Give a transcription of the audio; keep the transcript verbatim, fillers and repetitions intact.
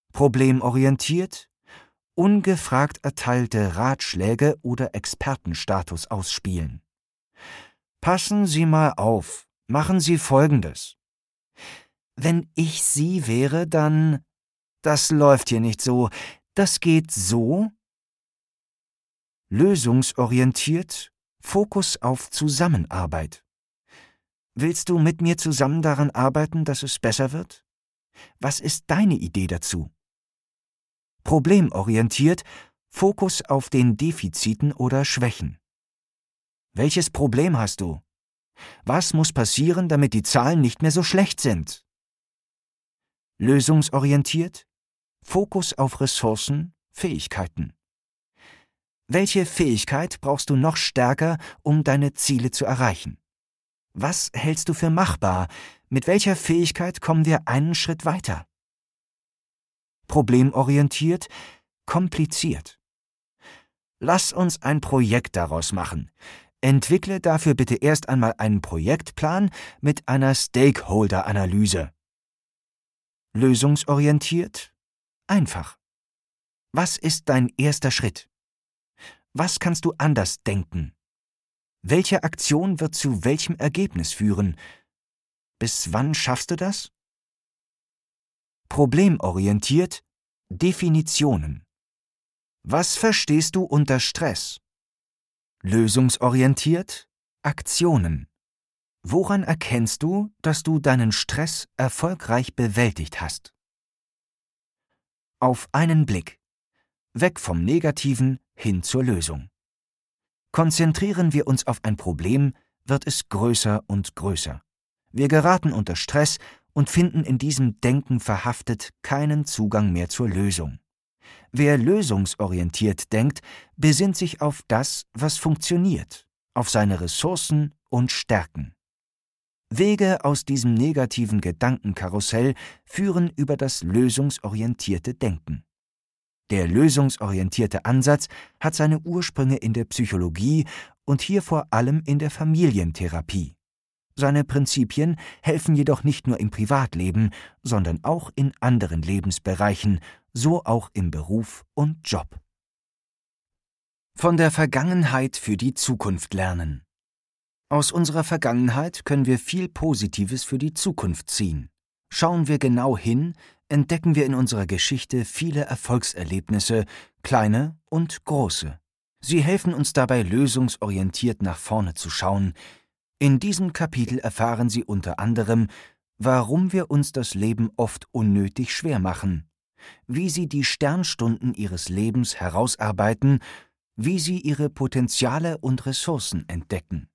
Problemorientiert, ungefragt erteilte Ratschläge oder Expertenstatus ausspielen. Passen Sie mal auf, machen Sie Folgendes. Wenn ich Sie wäre, dann... Das läuft hier nicht so, das geht so. Lösungsorientiert, Fokus auf Zusammenarbeit. Willst du mit mir zusammen daran arbeiten, dass es besser wird? Was ist deine Idee dazu? Problemorientiert, Fokus auf den Defiziten oder Schwächen. Welches Problem hast du? Was muss passieren, damit die Zahlen nicht mehr so schlecht sind? Lösungsorientiert, Fokus auf Ressourcen, Fähigkeiten. Welche Fähigkeit brauchst du noch stärker, um deine Ziele zu erreichen? Was hältst du für machbar? Mit welcher Fähigkeit kommen wir einen Schritt weiter? Problemorientiert, kompliziert. Lass uns ein Projekt daraus machen. Entwickle dafür bitte erst einmal einen Projektplan mit einer Stakeholder-Analyse. Lösungsorientiert, einfach. Was ist dein erster Schritt? Was kannst du anders denken? Welche Aktion wird zu welchem Ergebnis führen? Bis wann schaffst du das? Problemorientiert, Definitionen. Was verstehst du unter Stress? Lösungsorientiert, Aktionen. Woran erkennst du, dass du deinen Stress erfolgreich bewältigt hast? Auf einen Blick. Weg vom Negativen hin zur Lösung. Konzentrieren wir uns auf ein Problem, wird es größer und größer. Wir geraten unter Stress und finden in diesem Denken verhaftet keinen Zugang mehr zur Lösung. Wer lösungsorientiert denkt, besinnt sich auf das, was funktioniert, auf seine Ressourcen und Stärken. Wege aus diesem negativen Gedankenkarussell führen über das lösungsorientierte Denken. Der lösungsorientierte Ansatz hat seine Ursprünge in der Psychologie und hier vor allem in der Familientherapie. Seine Prinzipien helfen jedoch nicht nur im Privatleben, sondern auch in anderen Lebensbereichen, so auch im Beruf und Job. Von der Vergangenheit für die Zukunft lernen. Aus unserer Vergangenheit können wir viel Positives für die Zukunft ziehen. Schauen wir genau hin, entdecken wir in unserer Geschichte viele Erfolgserlebnisse, kleine und große. Sie helfen uns dabei, lösungsorientiert nach vorne zu schauen. In diesem Kapitel erfahren Sie unter anderem, warum wir uns das Leben oft unnötig schwer machen, wie Sie die Sternstunden Ihres Lebens herausarbeiten, wie Sie Ihre Potenziale und Ressourcen entdecken.